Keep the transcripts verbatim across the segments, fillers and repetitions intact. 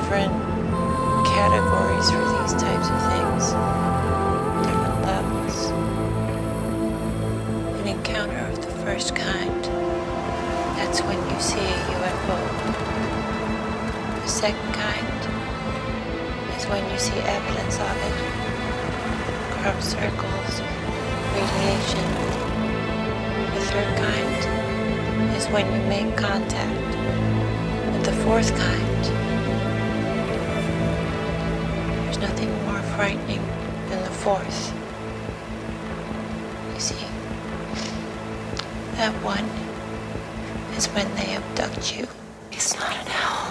different categories for these types of things, different levels. An encounter of the first kind, that's when you see a U F O. The second kind is when you see evidence of it, crop circles, radiation. The third kind is when you make contact. And the fourth kind, there's nothing more frightening than the fourth. You see, that one is when they abduct you. It's not an hell.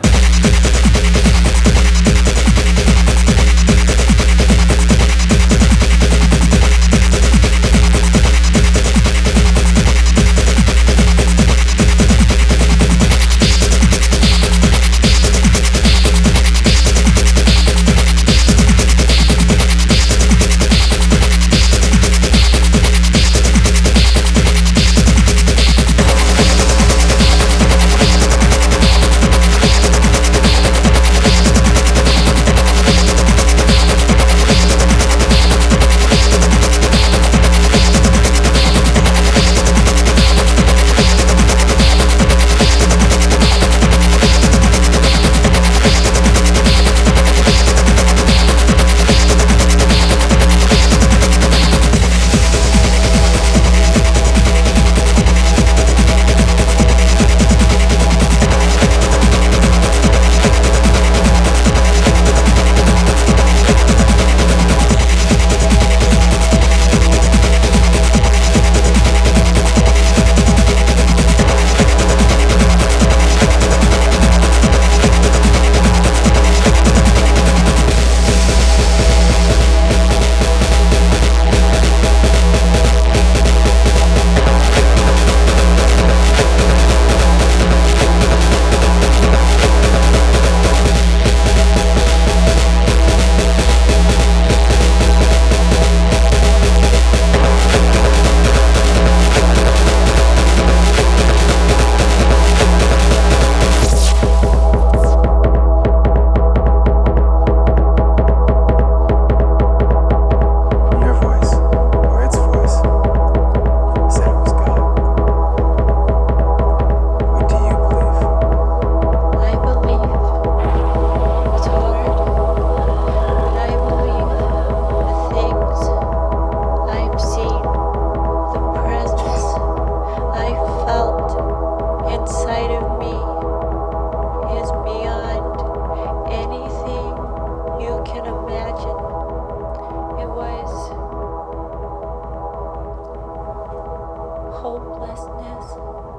Hopelessness.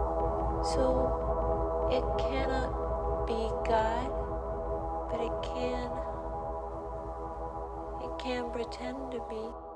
So it cannot be God, but it can, it can pretend to be.